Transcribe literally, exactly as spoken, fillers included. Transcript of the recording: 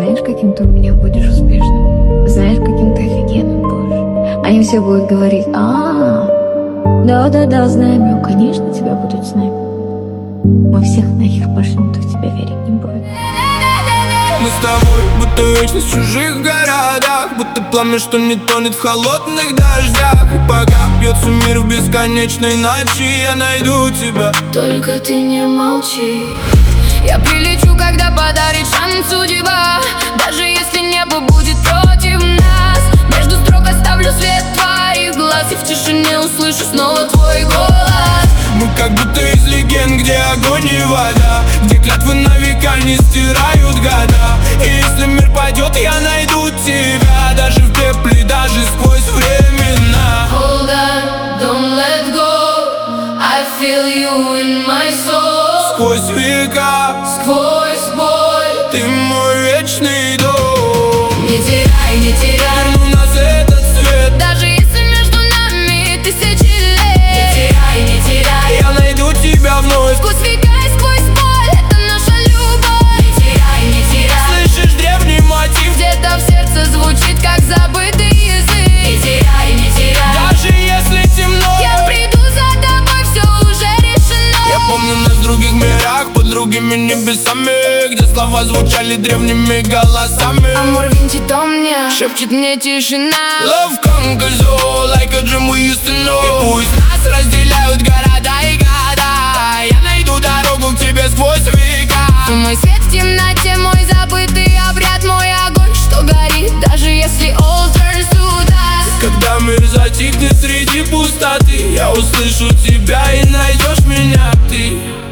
Знаешь, каким ты у меня будешь успешным? Знаешь, каким ты офигенным будешь? Они все будут говорить: а, да-да-да, знаем, я, конечно, тебя будут знать. Мы всех нахер пошлем, кто в тебя верить не будет. Мы с тобой будто вечность в чужих городах, будто пламя, что не тонет в холодных дождях. И пока бьется мир в бесконечной ночи, я найду тебя. Только ты не молчи. Я прилечу, когда подарит шанс судьба, даже если небо будет против нас. Между строк оставлю свет твоих глаз, и в тишине услышу снова твой голос. Мы как будто из легенд, где огонь и вода, где клятвы на века не стирают года. И если мир пойдет, я найду тебя, даже в пепле, даже сквозь времена. Hold on, don't let go, I feel you in my soul. Сквозь века, сквозь боль, ты мой вечный дом. Не теряй, не теряй, верну нас этот свет, даже если между нами тысячи лет. Не теряй, не теряй, я найду тебя вновь. сквозь века и сквозь боль, это наша любовь. Не теряй, не теряй, Слышишь древний мотив, где-то в сердце звучит, как забытый язык. Не теряй, не теряй, даже если темно, я приду за тобой, все уже решено. я помню нас в других мирах, под другими небесами, где слова звучали древними голосами. Амур винтит о мне, шепчет мне тишина. Love conquers all, like a dream we used to know. И пусть нас разделяют города и года, я найду дорогу к тебе сквозь века. Ты мой свет в темноте, мой забытый обряд, мой огонь, что горит, даже если all turns to dust. Когда мир затихнет среди пустоты, я услышу тебя и найдешь меня ты.